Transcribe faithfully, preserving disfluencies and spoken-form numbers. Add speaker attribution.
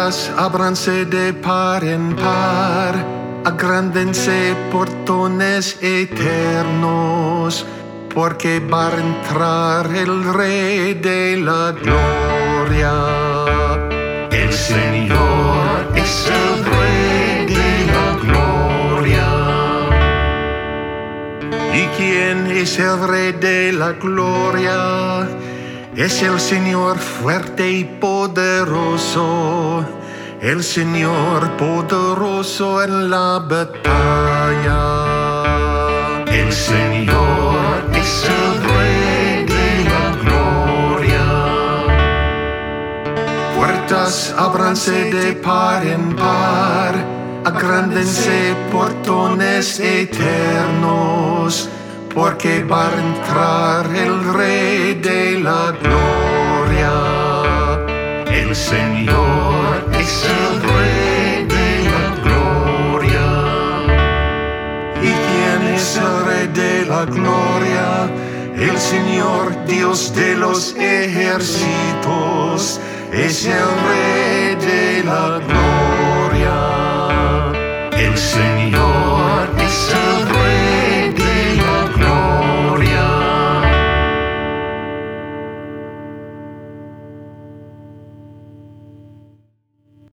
Speaker 1: Puertas ábranse de par en par, agrándense portones eternos, porque va a entrar el Rey de la Gloria. El Señor es el Rey de la Gloria. ¿Y quién es el Rey de la Gloria? Es el Señor fuerte y poderoso, el Señor poderoso en la batalla. El Señor es el Rey de la Gloria. Puertas ábranse de par en par, agrándense portones eternos, porque va a entrar el Rey de la Gloria. El Señor es el Rey de la Gloria. ¿Y quién es el Rey de la Gloria? El Señor Dios de los ejércitos es el Rey de la Gloria.